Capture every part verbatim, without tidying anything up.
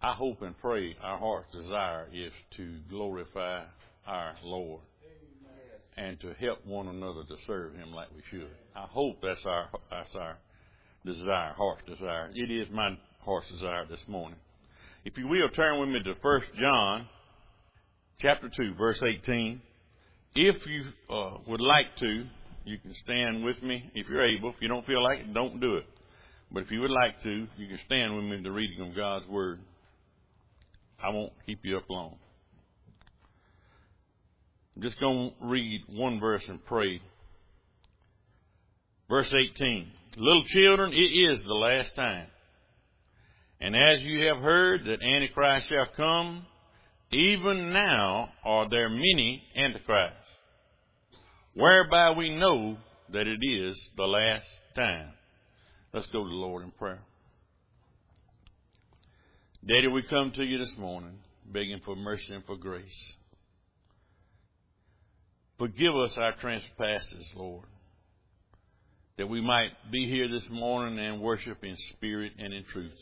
I hope and pray our heart's desire is to glorify our Lord and to help one another to serve Him like we should. I hope that's our that's our desire, heart's desire. It is my heart's desire this morning. If you will, turn with me to First John chapter two, verse eighteen. If you uh, would like to, you can stand with me if you're able. If you don't feel like it, don't do it. But if you would like to, you can stand with me in the reading of God's Word. I won't keep you up long. I'm just going to read one verse and pray. Verse eighteen. Little children, it is the last time. And as you have heard that Antichrist shall come, even now are there many Antichrists, whereby we know that it is the last time. Let's go to the Lord in prayer. Daddy, we come to you this morning begging for mercy and for grace. Forgive us our trespasses, Lord, that we might be here this morning and worship in spirit and in truth.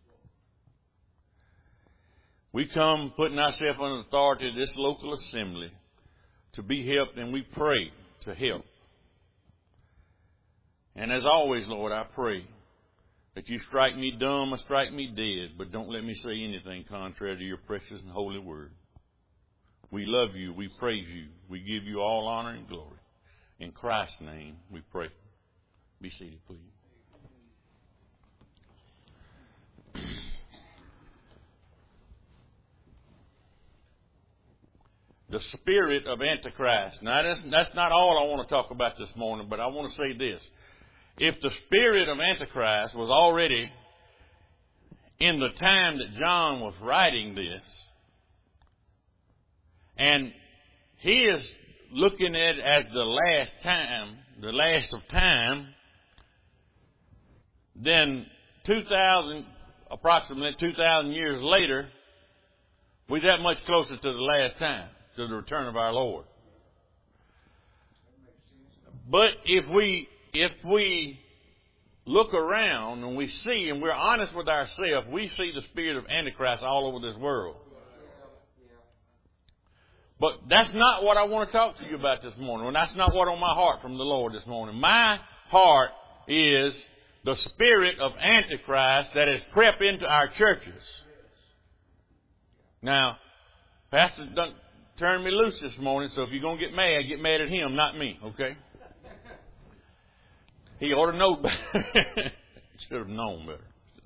We come putting ourselves under the authority of this local assembly to be helped, and we pray to help. And as always, Lord, I pray that you strike me dumb or strike me dead, but don't let me say anything contrary to your precious and holy word. We love you. We praise you. We give you all honor and glory. In Christ's name we pray. Be seated, please. The spirit of Antichrist. Now, that's, that's not all I want to talk about this morning, but I want to say this. If the spirit of Antichrist was already in the time that John was writing this, and he is looking at it as the last time, the last of time, then two thousand, approximately two thousand years later, we're that much closer to the last time, to the return of our Lord. But if we if we look around and we see, and we're honest with ourselves, we see the spirit of Antichrist all over this world. But that's not what I want to talk to you about this morning. And that's not what's on my heart from the Lord this morning. My heart is the spirit of Antichrist that has crept into our churches. Now, Pastor done turned me loose this morning, so if you're going to get mad, get mad at him, not me, okay? He ought to know better. Should have known better.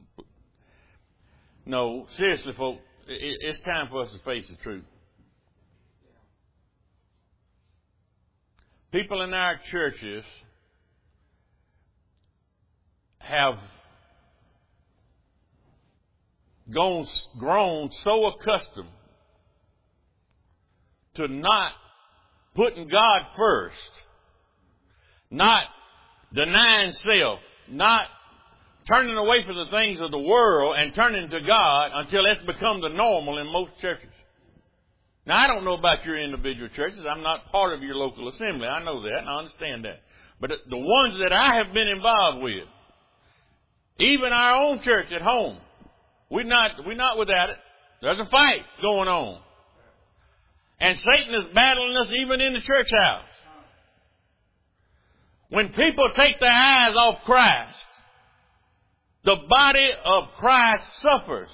No, seriously, folks, it's time for us to face the truth. People in our churches have gone, grown so accustomed to not putting God first, not denying self, not turning away from the things of the world and turning to God until it's become the normal in most churches. Now, I don't know about your individual churches. I'm not part of your local assembly. I know that and I understand that. But the ones that I have been involved with, even our own church at home, we're not, we're not without it. There's a fight going on. And Satan is battling us even in the church house. When people take their eyes off Christ, the body of Christ suffers.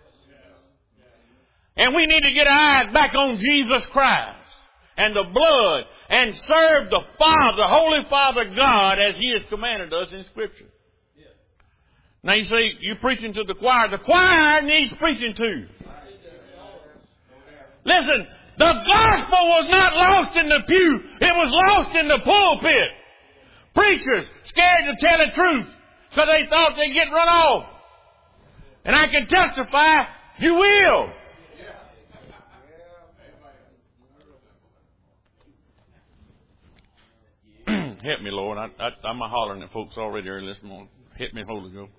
And we need to get our eyes back on Jesus Christ and the blood and serve the Father, Holy Father God, as He has commanded us in Scripture. Now you say, you're preaching to the choir. The choir needs preaching to. Listen, the gospel was not lost in the pew. It was lost in the pulpit. Preachers scared to tell the truth because they thought they'd get run off. And I can testify, you will. Help me, Lord. I, I, I'm hollering at folks already early this morning. Help me, Holy Ghost.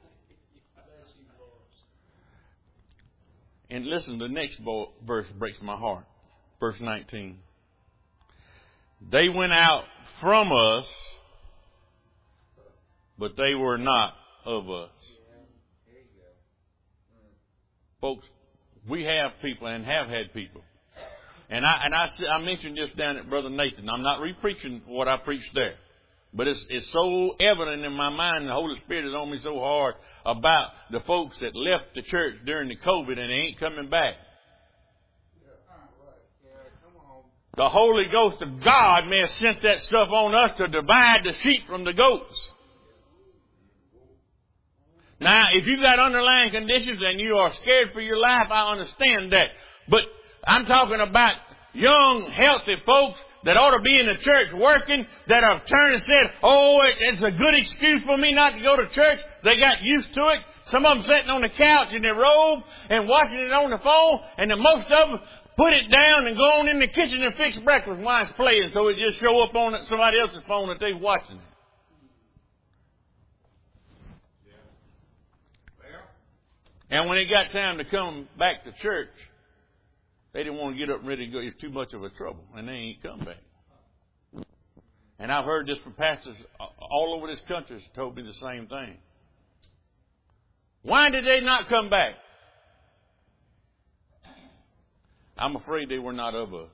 And listen, the next verse breaks my heart. Verse nineteen. They went out from us, but they were not of us. Folks, we have people and have had people. And I, and I, I mentioned this down at Brother Nathan. I'm not re-preaching what I preached there. But it's, it's so evident in my mind, the Holy Spirit is on me so hard about the folks that left the church during the COVID and they ain't coming back. The Holy Ghost of God may have sent that stuff on us to divide the sheep from the goats. Now, if you've got underlying conditions and you are scared for your life, I understand that. But I'm talking about young, healthy folks that ought to be in the church working, that have turned and said, oh, it's a good excuse for me not to go to church. They got used to it. Some of them sitting on the couch in their robe and watching it on the phone, and then most of them put it down and go on in the kitchen and fix breakfast while it's playing, so it just show up on somebody else's phone that they're watching it. And when it got time to come back to church, they didn't want to get up and ready to go. It's too much of a trouble. And they ain't come back. And I've heard this from pastors all over this country has told me the same thing. Why did they not come back? I'm afraid they were not of us.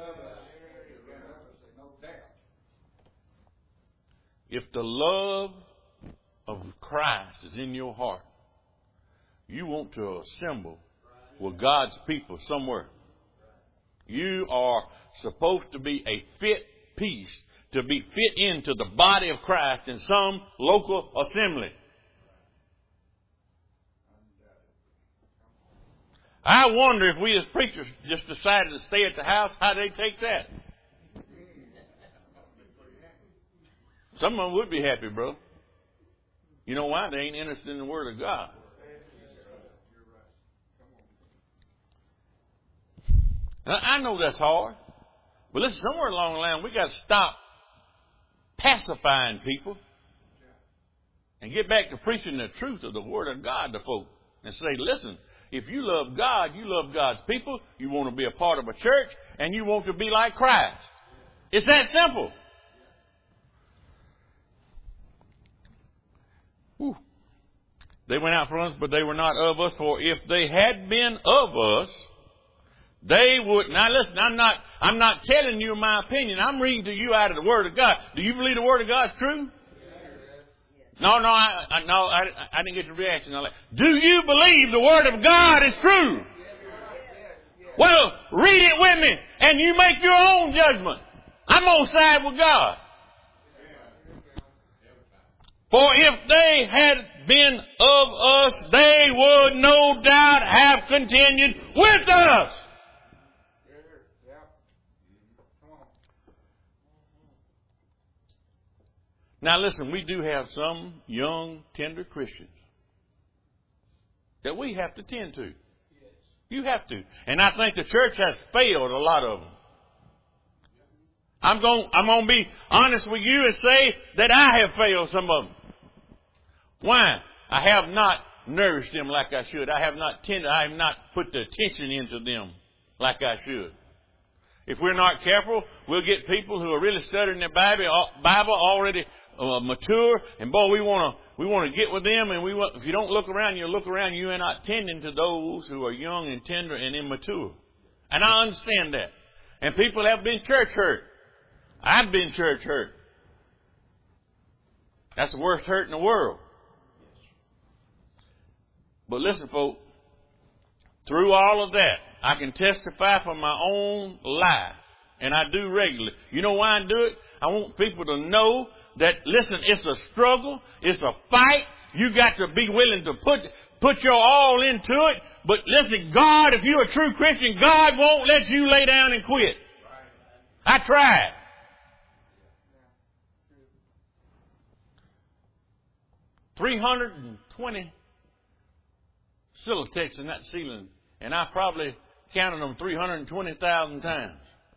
If the love of Christ is in your heart, you want to assemble with God's people somewhere. You are supposed to be a fit piece, to be fit into the body of Christ in some local assembly. I wonder if we as preachers just decided to stay at the house, how they take that. Some of them would be happy, bro. You know why? They ain't interested in the Word of God. Now, I know that's hard. But listen, somewhere along the line, we got to stop pacifying people and get back to preaching the truth of the Word of God to folk. And say, listen, if you love God, you love God's people, you want to be a part of a church, and you want to be like Christ. It's that simple. Whew. They went out from us, but they were not of us. For if they had been of us, they would. Now listen, I'm not, I'm not telling you my opinion. I'm reading to you out of the Word of God. Do you believe the Word of God is true? No, no, I, I, no, I, I didn't get the reaction. Do you believe the Word of God is true? Well, read it with me and you make your own judgment. I'm on side with God. For if they had been of us, they would no doubt have continued with us. Now listen, we do have some young, tender Christians that we have to tend to. You have to. And I think the church has failed a lot of them. I'm going, I'm going to be honest with you and say that I have failed some of them. Why? I have not nourished them like I should. I have not tended, I have not put the attention into them like I should. If we're not careful, we'll get people who are really studying their Bible, Bible already uh, mature, and boy, we want to we want to get with them. And we want, if you don't look around, you look around, you are not tending to those who are young and tender and immature. And I understand that. And people have been church hurt. I've been church hurt. That's the worst hurt in the world. But listen, folks, through all of that, I can testify from my own life, and I do regularly. You know why I do it? I want people to know that, listen, it's a struggle, it's a fight. You got to be willing to put put your all into it. But listen, God, if you're a true Christian, God won't let you lay down and quit. I tried. three hundred twenty Silatex in that ceiling, and I probably counted them three hundred twenty thousand times.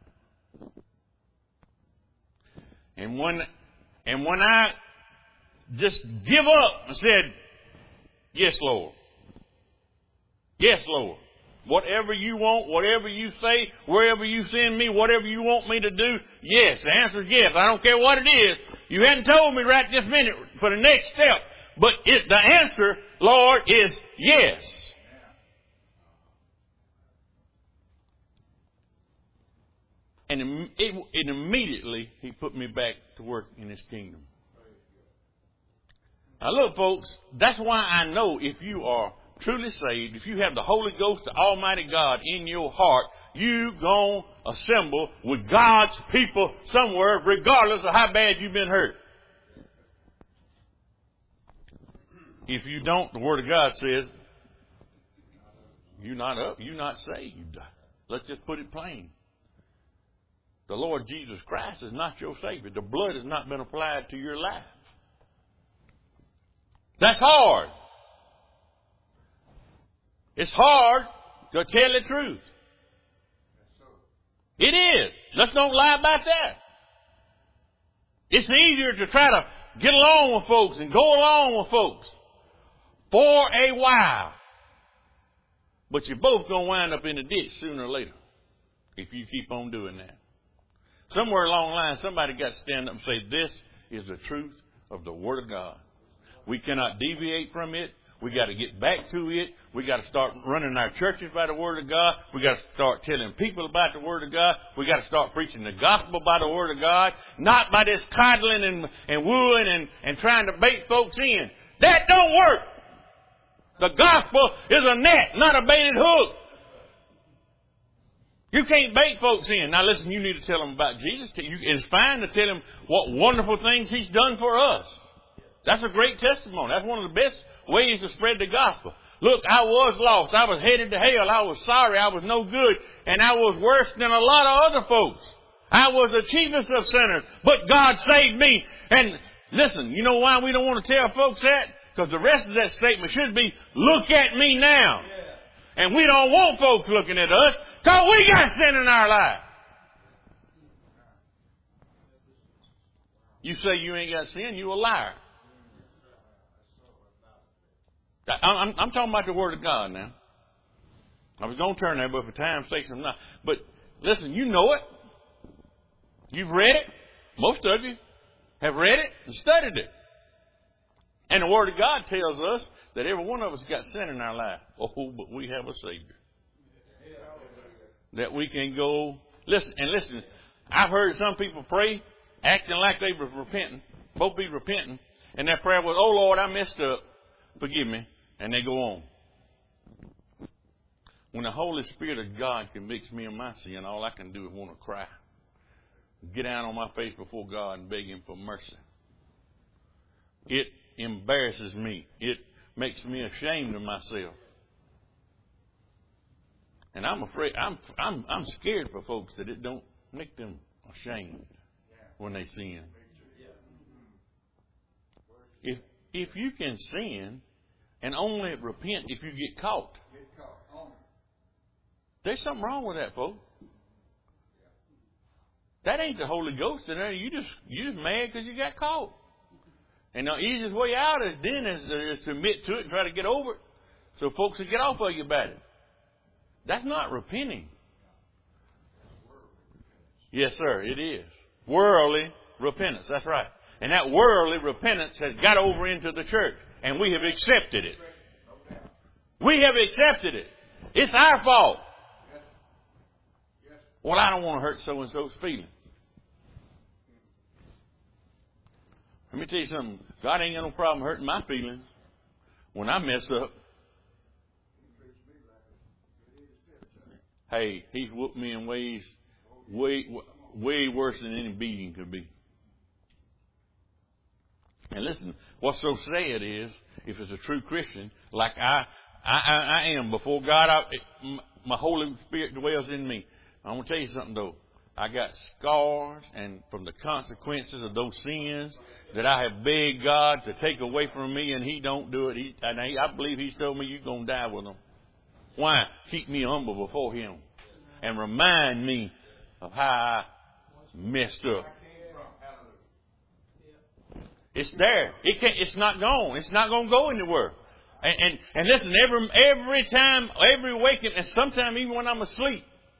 And when, and when I just give up and said, yes, Lord. Yes, Lord. Whatever you want, whatever you say, wherever you send me, whatever you want me to do, yes. The answer is yes. I don't care what it is. You hadn't told me right this minute for the next step. But it, the answer, Lord, is yes. And it, it immediately he put me back to work in his kingdom. Now look, folks, that's why I know if you are truly saved, if you have the Holy Ghost, the Almighty God in your heart, you gonna assemble with God's people somewhere, regardless of how bad you've been hurt. If you don't, the Word of God says, you're not up, you're not saved. Let's just put it plain. The Lord Jesus Christ is not your Savior. The blood has not been applied to your life. That's hard. It's hard to tell the truth. It is. Let's don't lie about that. It's easier to try to get along with folks and go along with folks for a while. But you're both going to wind up in the ditch sooner or later if you keep on doing that. Somewhere along the line, somebody got to stand up and say, this is the truth of the Word of God. We cannot deviate from it. We got to get back to it. We got to start running our churches by the Word of God. We got to start telling people about the Word of God. We got to start preaching the gospel by the Word of God, not by this coddling and, and wooing and, and trying to bait folks in. That don't work. The gospel is a net, not a baited hook. You can't bait folks in. Now listen, you need to tell them about Jesus. It's fine to tell them what wonderful things He's done for us. That's a great testimony. That's one of the best ways to spread the gospel. Look, I was lost. I was headed to hell. I was sorry. I was no good. And I was worse than a lot of other folks. I was the chiefest of sinners. But God saved me. And listen, you know why we don't want to tell folks that? Because the rest of that statement should be, look at me now. And we don't want folks looking at us because we got sin in our life. You say you ain't got sin, you a liar. I'm, I'm talking about the Word of God now. I was going to turn there, but for time's sake, I'm not. But listen, you know it. You've read it. Most of you have read it and studied it. And the Word of God tells us that every one of us got sin in our life. Oh, but we have a Savior. That we can go. Listen, and listen, I've heard some people pray acting like they were repenting, both be repenting, and their prayer was, oh Lord, I messed up. Forgive me. And they go on. When the Holy Spirit of God convicts me of my sin, all I can do is want to cry. Get down on my face before God and beg Him for mercy. It embarrasses me. It makes me ashamed of myself. And I'm afraid, I'm, I'm, I'm scared for folks that it don't make them ashamed when they sin. If, if you can sin and only repent if you get caught, there's something wrong with that, folks. That ain't the Holy Ghost in there. You just, you just mad because you got caught. And the easiest way out is then is, is to admit to it and try to get over it so folks will get off of you about it. That's not repenting. Yes, sir, it is. Worldly repentance. That's right. And that worldly repentance has got over into the church. And we have accepted it. We have accepted it. It's our fault. Well, I don't want to hurt so-and-so's feelings. Let me tell you something. God ain't got no problem hurting my feelings when I mess up. Hey, He's whooped me in ways way, way worse than any beating could be. And listen, what's so sad is, if it's a true Christian, like I, I, I, I am before God, I, my Holy Spirit dwells in me. I'm going to tell you something though. I got scars and from the consequences of those sins that I have begged God to take away from me, and He don't do it. He, and I believe He's told me you're going to die with them. Why? Keep me humble before Him and remind me of how I messed up. It's there. It can't, it's not gone. It's not going to go anywhere. And, and, and listen, every, every time, every waking, and sometimes even when I'm asleep,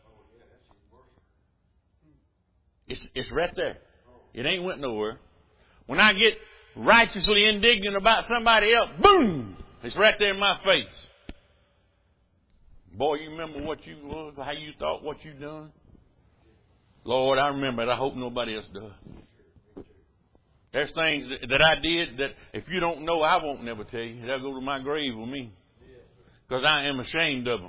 it's, it's right there. It ain't went nowhere. When I get righteously indignant about somebody else, boom, it's right there in my face. Boy, you remember what you was, how you thought, what you done? Lord, I remember it. I hope nobody else does. There's things that, that I did that if you don't know, I won't never tell you. They'll go to my grave with me. Because I am ashamed of them.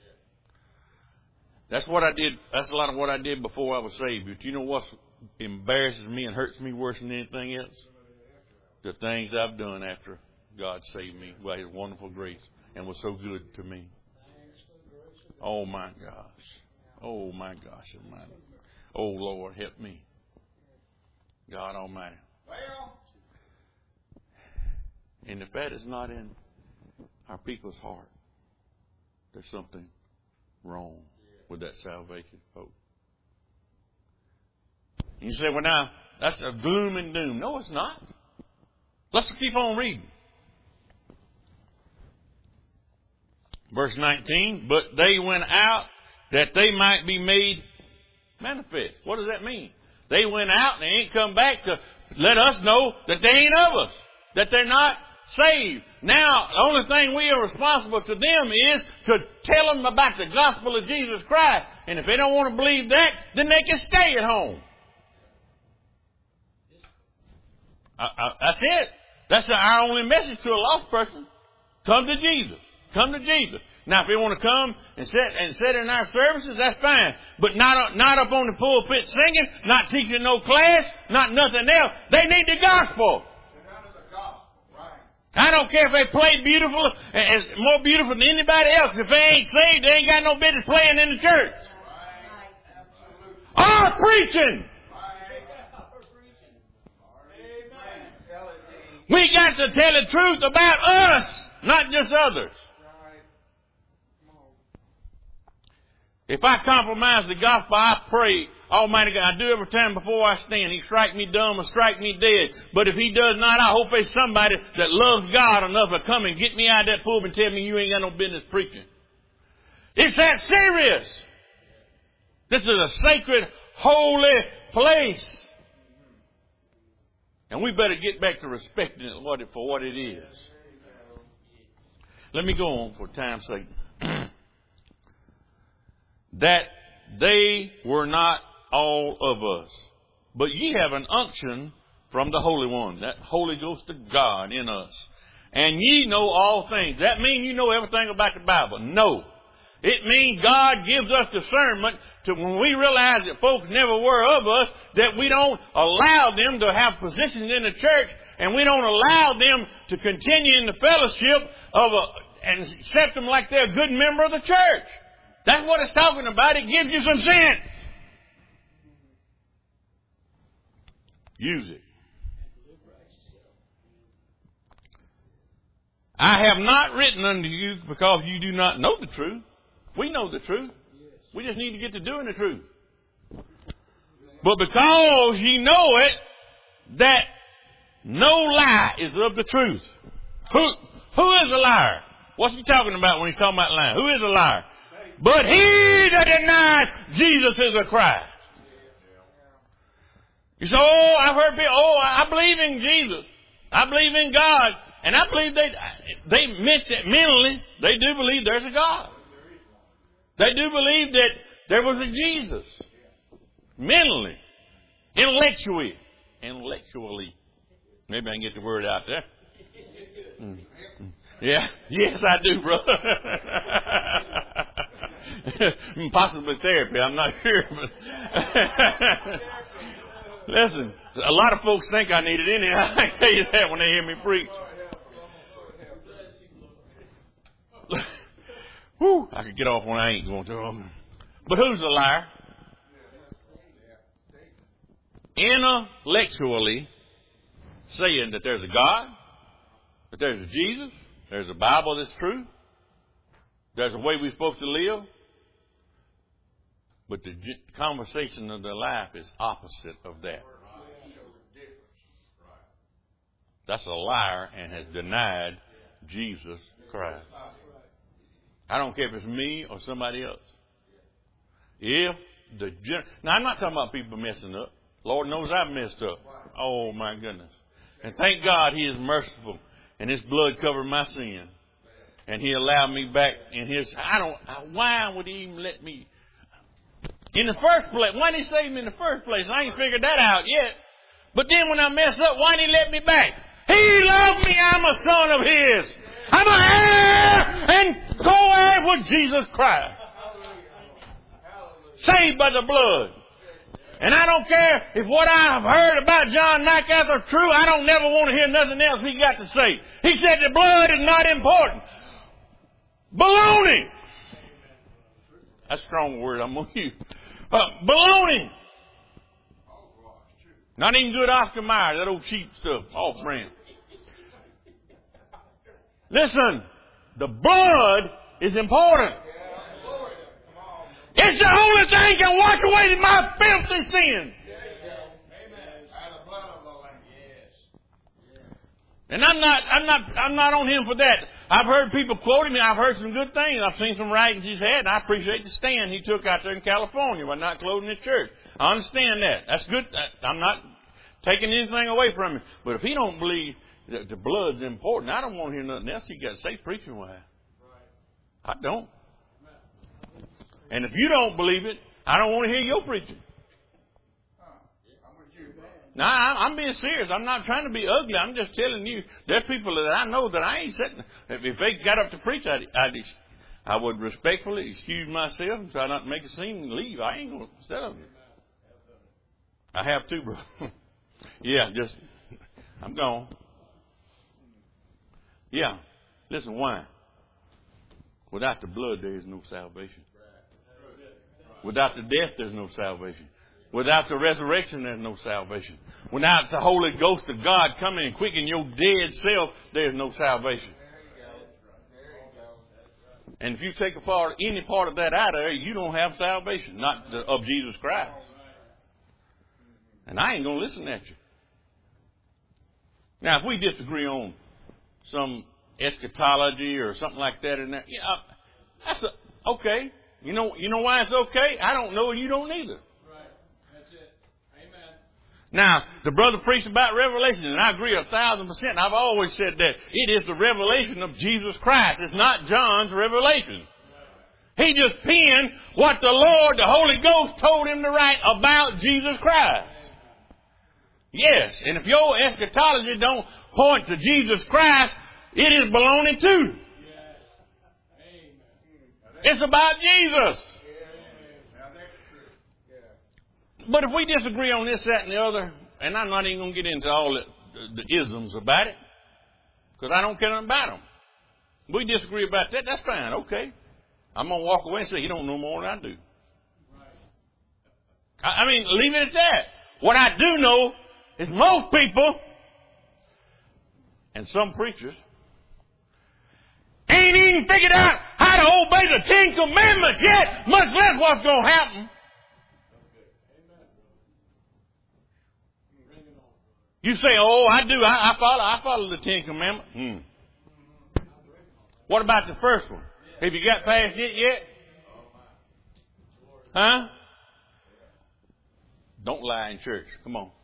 That's what I did. That's a lot of what I did before I was saved. But you know what embarrasses me and hurts me worse than anything else? The things I've done after God saved me by His wonderful grace and was so good to me. Oh my gosh. Oh my gosh Almighty. Oh Lord, help me. God Almighty. And if that is not in our people's heart, there's something wrong with that salvation hope. And you say, well now, that's a gloom and doom. No, it's not. Let's keep on reading. Verse nineteen, but they went out that they might be made manifest. What does that mean? They went out and they ain't come back to let us know that they ain't of us, that they're not saved. Now, the only thing we are responsible to them is to tell them about the gospel of Jesus Christ. And if they don't want to believe that, then they can stay at home. I, I, that's it. That's our only message to a lost person. Come to Jesus. Come to Jesus. Now, if they want to come and sit and sit in our services, that's fine. But not not up on the pulpit singing, not teaching no class, not nothing else. They need the gospel. I don't care if they play beautiful, and more beautiful than anybody else. If they ain't saved, they ain't got no business playing in the church. Or preaching. We got to tell the truth about us, not just others. If I compromise the gospel, I pray, Almighty God, I do every time before I stand. He strike me dumb or strike me dead. But if He does not, I hope there's somebody that loves God enough to come and get me out of that pulpit and tell me you ain't got no business preaching. It's that serious. This is a sacred, holy place. And we better get back to respecting it for what it is. Let me go on for time's sake. That they were not all of us, but ye have an unction from the Holy One, that Holy Ghost of God in us. And ye know all things. That mean you know everything about the Bible? No. It means God gives us discernment to when we realize that folks never were of us, that we don't allow them to have positions in the church, and we don't allow them to continue in the fellowship of a, and accept them like they're a good member of the church. That's what it's talking about. It gives you some sense. Use it. I have not written unto you because you do not know the truth. We know the truth. We just need to get to doing the truth. But because ye know it, that no lie is of the truth. Who, who is a liar? What's he talking about when he's talking about lying? Who is a liar? But he that denies Jesus is a Christ. You say, oh, I've heard people, oh, I believe in Jesus. I believe in God. And I believe they, they meant that mentally, they do believe there's a God. They do believe that there was a Jesus. Mentally. Intellectually. Intellectually. Maybe I can get the word out there. Mm. Yeah. Yes, I do, brother. Possibly therapy. I'm not sure. But listen, a lot of folks think I need it in here. I can tell you that when they hear me preach. Whew, I could get off when I ain't going to. But who's a liar? Intellectually saying that there's a God, that there's a Jesus, there's a Bible that's true, there's a way we're supposed to live. But the conversation of their life is opposite of that. That's a liar and has denied Jesus Christ. I don't care if it's me or somebody else. If the gen- now I'm not talking about people messing up. Lord knows I've messed up. Oh my goodness! And thank God He is merciful, and His blood covered my sin, and He allowed me back in His. I don't. Why would He even let me? In the first place, why did he save me in the first place? I ain't figured that out yet. But then when I mess up, why did he let me back? He loved me. I'm a son of his. I'm an heir and co-heir with Jesus Christ. Saved by the blood. And I don't care if what I've heard about John MacArthur is true. I don't never want to hear nothing else he got to say. He said the blood is not important. Baloney. That's a strong word I'm going to use. Uh, baloney. Not even good Oscar Mayer, that old cheap stuff, off brand. Listen, the blood is important. It's the only thing can wash away my filthy sin. And I'm not, I'm not, I'm not on him for that. I've heard people quoting me. I've heard some good things. I've seen some writings he's had, and I appreciate the stand he took out there in California by not closing his church. I understand that. That's good. I'm not taking anything away from him. But if he don't believe that the blood's important, I don't want to hear nothing else he got to say preaching wise. I don't. And if you don't believe it, I don't want to hear your preaching. Now, I'm being serious. I'm not trying to be ugly. I'm just telling you, there are people that I know that I ain't sitting. If they got up to preach, I'd, I'd, I would respectfully excuse myself and try not to make a scene and leave. I ain't going to set up. I have too, bro. Yeah, just, I'm gone. Yeah. Listen, why? Without the blood, there is no salvation. Without the death, there's no salvation. Without the resurrection, there's no salvation. Without the Holy Ghost of God coming and quickening your dead self, there's no salvation. And if you take a part, any part of that out of there, you don't have salvation, not the, of Jesus Christ. And I ain't going to listen at you. Now, if we disagree on some eschatology or something like that, in that, yeah, that's a, okay. You know, you know why it's okay? I don't know, and you don't either. Now, the brother preached about revelation, and I agree a thousand percent. I've always said that it is the revelation of Jesus Christ. It's not John's revelation. He just penned what the Lord, the Holy Ghost, told him to write about Jesus Christ. Yes, and if your eschatology don't point to Jesus Christ, it is baloney too. It's about Jesus. But if we disagree on this, that, and the other, and I'm not even going to get into all the, the, the isms about it, because I don't care nothing about them. If we disagree about that, that's fine. Okay. I'm going to walk away and say, you don't know more than I do. I, I mean, leave it at that. What I do know is most people, and some preachers, ain't even figured out how to obey the Ten Commandments yet, much less what's going to happen. You say, oh, I do. I, I follow I follow the Ten Commandments. Hmm. What about the first one? Have you got past it yet? Huh? Don't lie in church. Come on.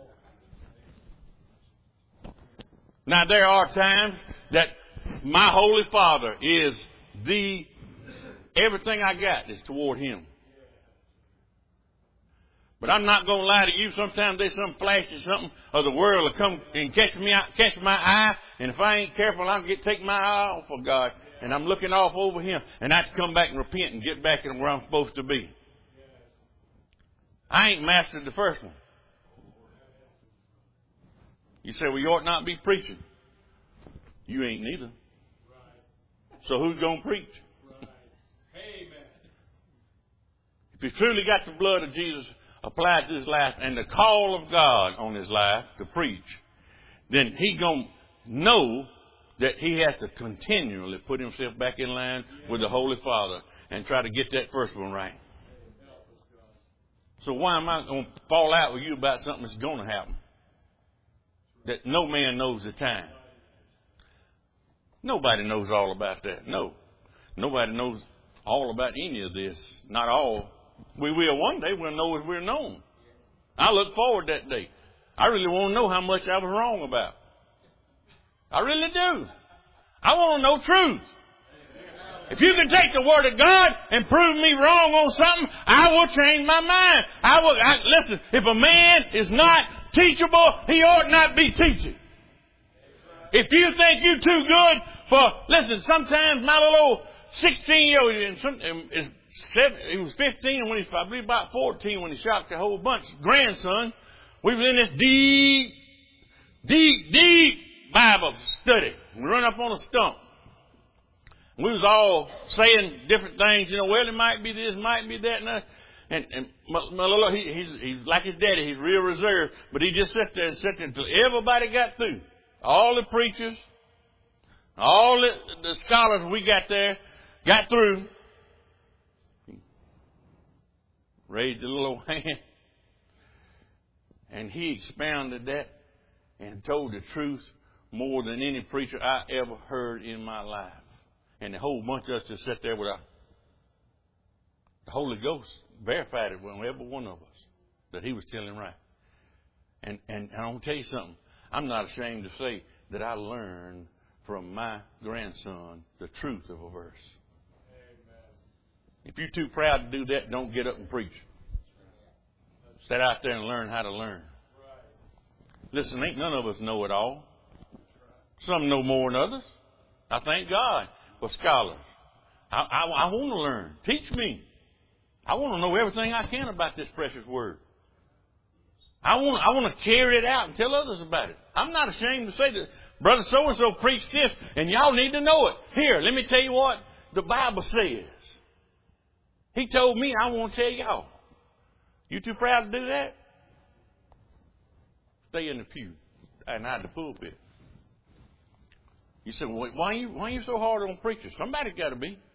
Now, there are times that my Holy Father is the, everything I got is toward Him. But I'm not going to lie to you. Sometimes there's some flash or something of the world will come and catch me out, catch my eye. And if I ain't careful, I'll get take my eye off of God. And I'm looking off over Him. And I have to come back and repent and get back in where I'm supposed to be. I ain't mastered the first one. You say, well, you ought not be preaching. You ain't neither. So who's going to preach? If you truly got the blood of Jesus applied to his life and the call of God on his life to preach, then he going to know that he has to continually put himself back in line with the Holy Father and try to get that first one right. So why am I going to fall out with you about something that's going to happen? That no man knows the time. Nobody knows all about that. No. Nobody knows all about any of this. Not all. We will one day. We'll know if we're known. I look forward to that day. I really want to know how much I was wrong about. I really do. I want to know truth. If you can take the Word of God and prove me wrong on something, I will change my mind. I will, I, listen, if a man is not teachable, he ought not be teaching. If you think you're too good for, listen, sometimes my little old sixteen-year-old, is seven, he was fifteen when he was probably about fourteen when he shocked the whole bunch. Grandson, we was in this deep, deep, deep Bible study. We run up on a stump. We was all saying different things, you know, well, it might be this, might be that, and that. And, and my, my little, he, he's, he's like his daddy, he's real reserved, but he just sat there and sat there until everybody got through. All the preachers, all the, the scholars we got there, got through. Raised a little hand. And he expounded that and told the truth more than any preacher I ever heard in my life. And the whole bunch of us just sat there with our, the Holy Ghost verified it with every one of us that he was telling right. And, and, and I'm going to tell you something. I'm not ashamed to say that I learned from my grandson the truth of a verse. Amen. If you're too proud to do that, don't get up and preach. Sit out there and learn how to learn. Listen, ain't none of us know it all. Some know more than others. I thank God for scholars. I, I, I want to learn. Teach me. I want to know everything I can about this precious word. I want, I want to carry it out and tell others about it. I'm not ashamed to say that Brother so-and-so preached this, and y'all need to know it. Here, let me tell you what the Bible says. He told me, I want to tell y'all. You too proud to do that? Stay in the pew and not the pulpit. You said, well, why are you, why are you so hard on preachers? Somebody's got to be.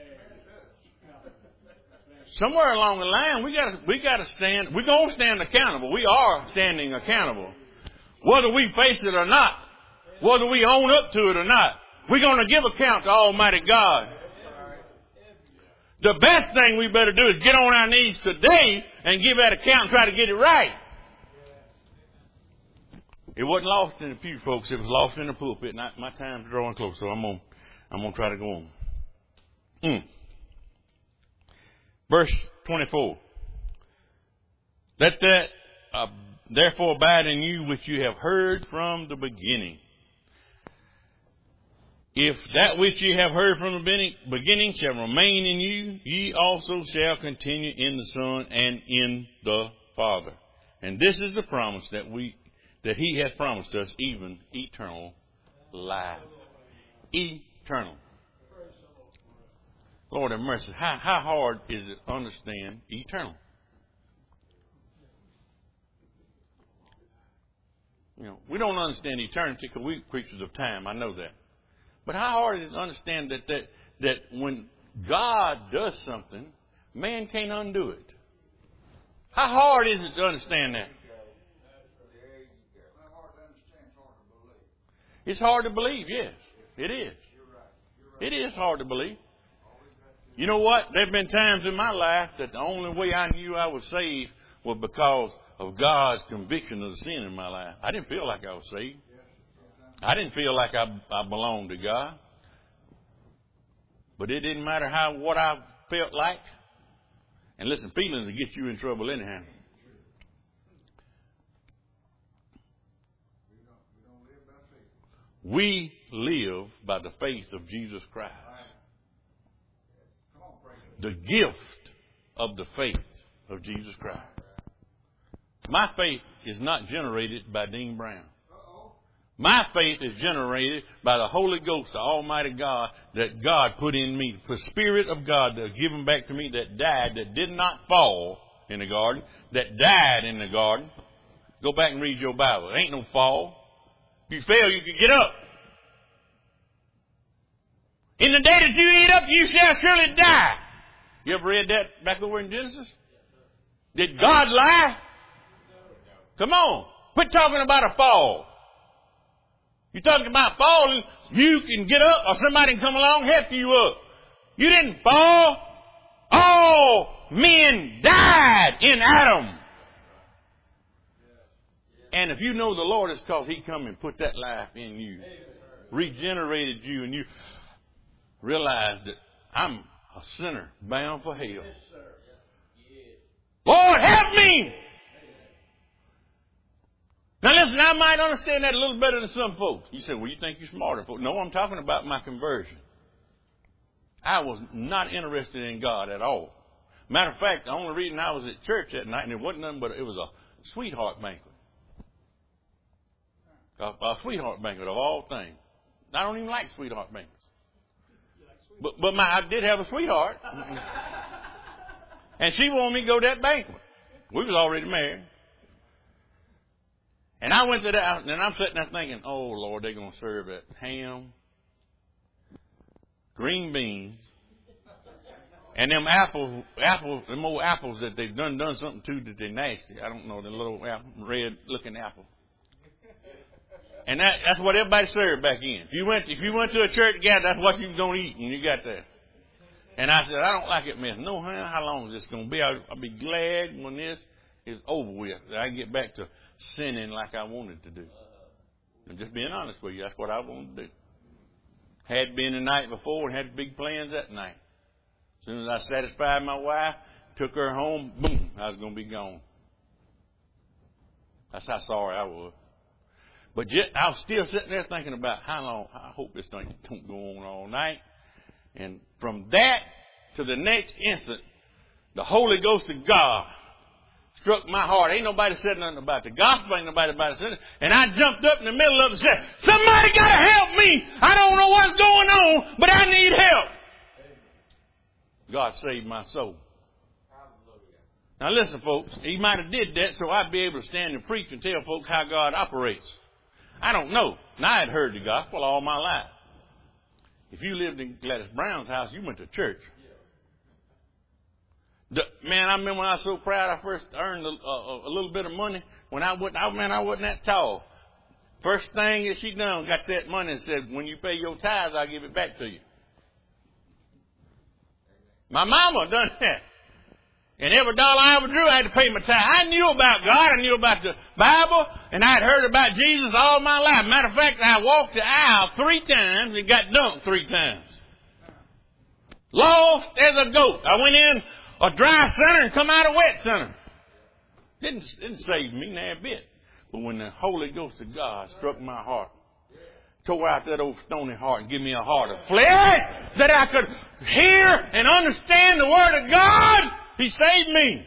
Somewhere along the line, we got to, we got to stand. We're going to stand accountable. We are standing accountable. Whether we face it or not. Whether we own up to it or not. We're going to give account to Almighty God. The best thing we better do is get on our knees today and give that account and try to get it right. It wasn't lost in the pew, folks. It was lost in the pulpit. And I, my time's drawing close, so I'm going I'm gonna try to go on. Mm. Verse twenty-four. Let that uh, therefore abide in you which you have heard from the beginning. If that which ye have heard from the beginning shall remain in you, ye also shall continue in the Son and in the Father. And this is the promise that we that he hath promised us, even eternal life. Eternal. Lord have mercy. How, how hard is it to understand eternal? You know, we don't understand eternity because we're creatures of time. I know that. But how hard is it to understand that, that, that when God does something, man can't undo it? How hard is it to understand that? It's hard to believe, yes. It is. It is hard to believe. You know what? There have been times in my life that the only way I knew I was saved was because of God's conviction of the sin in my life. I didn't feel like I was saved. I didn't feel like I, I belonged to God. But it didn't matter how what I felt like. And listen, feelings will get you in trouble anyhow. We live by the faith of Jesus Christ. The gift of the faith of Jesus Christ. My faith is not generated by Dean Brown. My faith is generated by the Holy Ghost, the Almighty God, that God put in me. The Spirit of God that was given back to me, that died, that did not fall in the garden, that died in the garden. Go back and read your Bible. There ain't no fall. If you fail, you can get up. In the day that you eat up, you shall surely die. You ever read that back over in Genesis? Did God lie? Come on. Quit talking about a fall. You're talking about falling. You can get up or somebody can come along and help you up. You didn't fall. All men died in Adam. And if you know the Lord, it's because He come and put that life in you. Regenerated you, and you realized that I'm a sinner bound for hell. Lord, help me! Now listen, I might understand that a little better than some folks. You say, well, you think you're smarter folks. No, I'm talking about my conversion. I was not interested in God at all. Matter of fact, the only reason I was at church that night, and it wasn't nothing but it was a sweetheart banquet. A, a sweetheart banquet of all things. I don't even like sweetheart banquets. But, but my, I did have a sweetheart. And she wanted me to go to that banquet. We was already married. And I went to that, and I'm sitting there thinking, oh, Lord, they're going to serve it. Ham, green beans, and them apples, apples, them old apples that they've done done something to that they're nasty. I don't know, the little apple, red-looking apple. And that, that's what everybody served back in. If you went, if you went to a church gathering, that's what you was going to eat when you got there. And I said, I don't like it, man. No, honey, how long is this going to be? I'll, I'll be glad when this is over with, that I can get back to sinning like I wanted to do. And just being honest with you, that's what I wanted to do. Had been the night before and had big plans that night. As soon as I satisfied my wife, took her home, boom, I was going to be gone. That's how sorry I was. But yet, I was still sitting there thinking about how long, I hope this thing don't go on all night. And from that to the next instant, the Holy Ghost of God struck my heart. Ain't nobody said nothing about the gospel. Ain't nobody about it. And I jumped up in the middle of it and said, somebody got to help me. I don't know what's going on, but I need help. God saved my soul. Now listen, folks. He might have did that so I'd be able to stand and preach and tell folks how God operates. I don't know. And I had heard the gospel all my life. If you lived in Gladys Brown's house, you went to church. The, man, I remember when I was so proud I first earned a, a, a little bit of money. When I wasn't, I, man, I wasn't that tall. First thing that she done, got that money and said, when you pay your tithes, I'll give it back to you. My mama done that. And every dollar I ever drew, I had to pay my tithe. I knew about God. I knew about the Bible. And I had heard about Jesus all my life. Matter of fact, I walked the aisle three times and got dunked three times. Lost as a goat. I went in a dry center and come out a wet center. Didn't, didn't save me not a bit. But when the Holy Ghost of God struck my heart, tore out that old stony heart and give me a heart of flesh that I could hear and understand the Word of God, He saved me.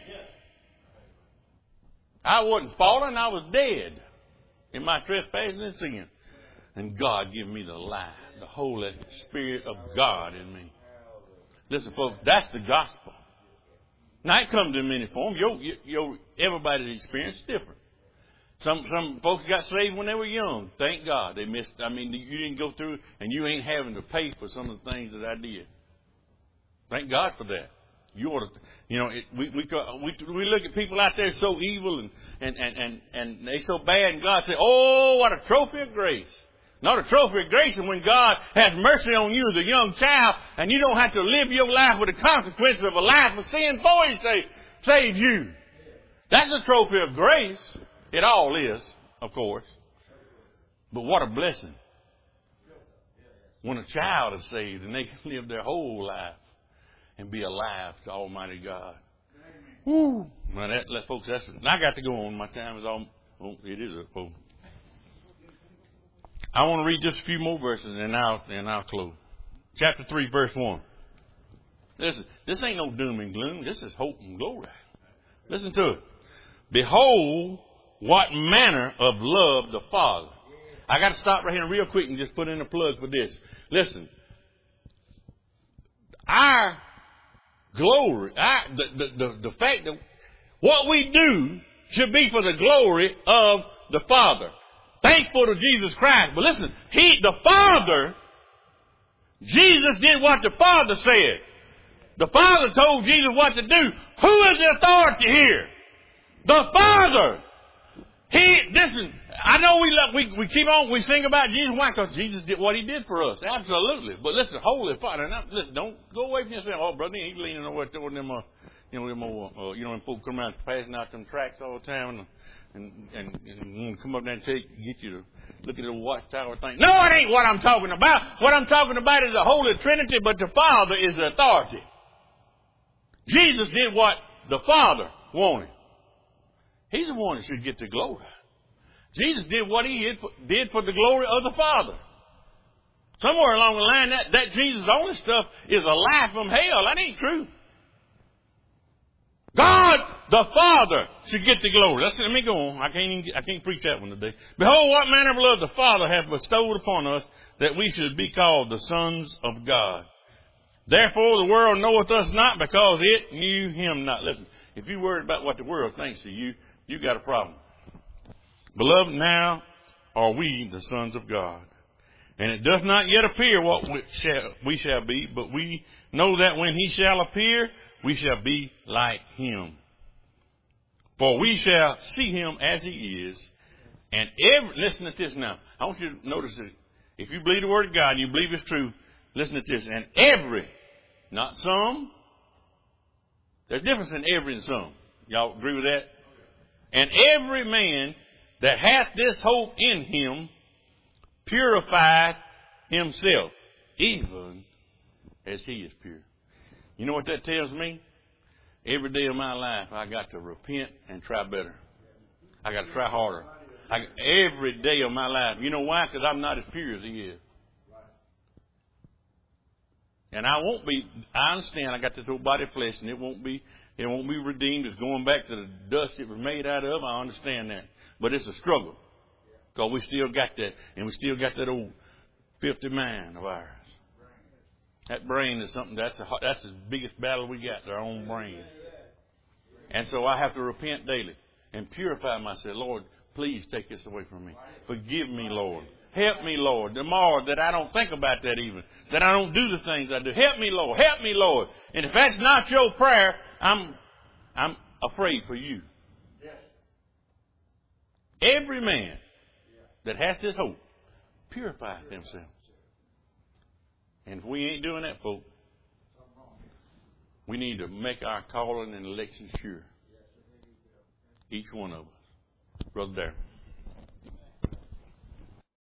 I wasn't fallen, I was dead in my trespassing and sin. And God gave me the life, the Holy Spirit of God in me. Listen, folks, that's the gospel. Now, it comes in many forms. Your, your, everybody's experience is different. Some some folks got saved when they were young. Thank God. They missed, I mean, you didn't go through, and you ain't having to pay for some of the things that I did. Thank God for that. You ought to, you know, it, we, we we we look at people out there so evil and and and and, and they so bad, and God said, "Oh, what a trophy of grace!" Not a trophy of grace, and when God has mercy on you as a young child, and you don't have to live your life with the consequences of a life of sin for He say, saved you. That's a trophy of grace. It all is, of course. But what a blessing when a child is saved and they can live their whole life and be alive to Almighty God. Woo! Well, that, that, folks, that's, I got to go on. My time is all, oh, it is up, folks. I want to read just a few more verses and then I'll, and I'll close. Chapter three, verse one. Listen, this ain't no doom and gloom. This is hope and glory. Listen to it. Behold, what manner of love the Father. I got to stop right here real quick and just put in a plug for this. Listen. Our glory, our, the, the, the, the fact that what we do should be for the glory of the Father. Thankful to Jesus Christ. But listen, He, the Father, Jesus did what the Father said. The Father told Jesus what to do. Who is the authority here? The Father. He, listen, I know we, love, we we keep on, we sing about Jesus. Why? Because Jesus did what He did for us. Absolutely. But listen, Holy Father, now, listen, don't go away from yourself. Oh, brother, he ain't leaning over toward them, uh, You know, them old, uh, you know, them folks come around passing out them tracts all the time and, and, and, and come up there and take, get you to look at the watchtower thing. No, it ain't what I'm talking about. What I'm talking about is the Holy Trinity, but the Father is the authority. Jesus did what the Father wanted. He's the one that should get the glory. Jesus did what he did for, did for the glory of the Father. Somewhere along the line, that, that Jesus only stuff is a lie from hell. That ain't true. God, the Father, should get the glory. Let's, let me go on. I can't even, I can't preach that one today. Behold, what manner of love the Father hath bestowed upon us, that we should be called the sons of God. Therefore the world knoweth us not, because it knew him not. Listen, if you're worried about what the world thinks of you, you got a problem. Beloved, now are we the sons of God. And it doth not yet appear what we shall, we shall be, but we know that when he shall appear, we shall be like him. For we shall see him as he is. And every, listen to this now. I want you to notice this. If you believe the word of God and you believe it's true, listen to this. And every, not some. There's a difference in every and some. Y'all agree with that? And every man that hath this hope in him purified himself, even as he is pure. You know what that tells me? Every day of my life, I got to repent and try better. I got to try harder. I, every day of my life. You know why? Because I'm not as pure as he is. And I won't be, I understand I got this old body of flesh and it won't be, it won't be redeemed. It's going back to the dust it was made out of. I understand that. But it's a struggle. Because we still got that. And we still got that old filthy mind of ours. That brain is something, that's, a, that's the biggest battle we got, our own brain. And so I have to repent daily and purify myself. Lord, please take this away from me. Forgive me, Lord. Help me, Lord. The more that I don't think about that even. That I don't do the things I do. Help me, Lord. Help me, Lord. And if that's not your prayer, I'm, I'm afraid for you. Every man that has this hope purifies themselves. And if we ain't doing that, folks, we need to make our calling and election sure. Each one of us. Brother Darrell.